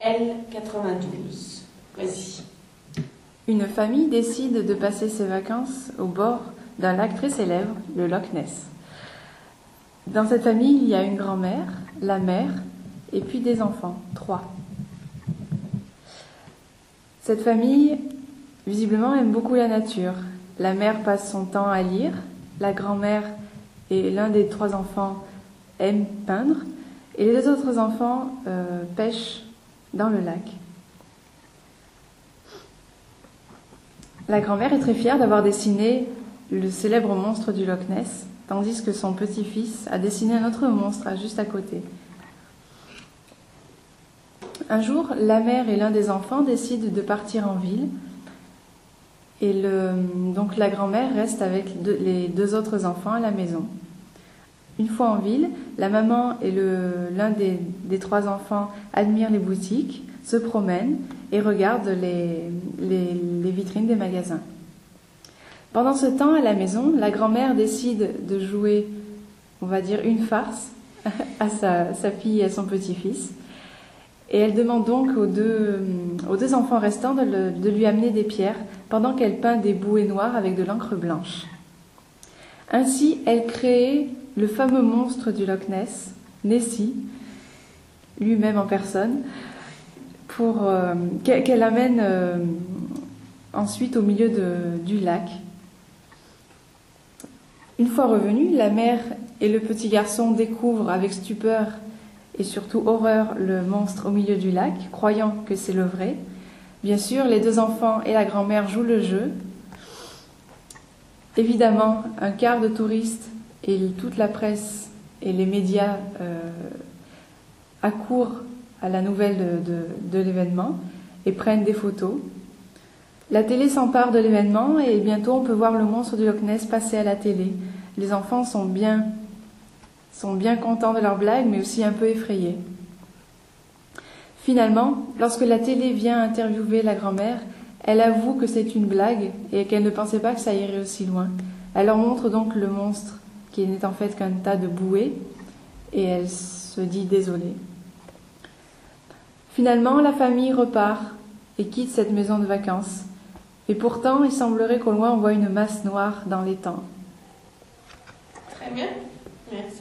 L92. Vas-y. Une famille décide de passer ses vacances au bord d'un lac très célèbre, le Loch Ness. Dans cette famille, il y a une grand-mère, la mère et puis des enfants, 3. Cette famille, visiblement, aime beaucoup la nature. La mère passe son temps à lire, la grand-mère et l'un des 3 enfants aiment peindre, et les 2 autres enfants pêchent dans le lac. La grand-mère est très fière d'avoir dessiné le célèbre monstre du Loch Ness, tandis que son petit-fils a dessiné un autre monstre juste à côté. Un jour, la mère et l'un des enfants décident de partir en ville, et donc la grand-mère reste avec les 2 autres enfants à la maison. Une fois en ville, la maman et l'un des 3 enfants admirent les boutiques, se promènent et regardent les vitrines des magasins. Pendant ce temps, à la maison, la grand-mère décide de jouer, on va dire, une farce à sa fille et à son petit-fils. Et elle demande donc aux deux enfants restants de lui amener des pierres pendant qu'elle peint des bouées noires avec de l'encre blanche. Ainsi, elle crée le fameux monstre du Loch Ness, Nessie, lui-même en personne, qu'elle amène ensuite au milieu du lac. Une fois revenue, la mère et le petit garçon découvrent avec stupeur et surtout horreur le monstre au milieu du lac, croyant que c'est le vrai. Bien sûr, les 2 enfants et la grand-mère jouent le jeu. Évidemment, un quart de touristes et toute la presse et les médias accourent à la nouvelle de l'événement et prennent des photos. La télé s'empare de l'événement et bientôt on peut voir le monstre du Loch Ness passer à la télé. Les enfants sont bien contents de leur blague, mais aussi un peu effrayés. Finalement, lorsque la télé vient interviewer la grand-mère, elle avoue que c'est une blague et qu'elle ne pensait pas que ça irait aussi loin. Elle leur montre donc le monstre qui n'est en fait qu'un tas de bouées et elle se dit désolée. Finalement, la famille repart et quitte cette maison de vacances. Et pourtant, il semblerait qu'au loin on voit une masse noire dans l'étang. Très bien. Merci.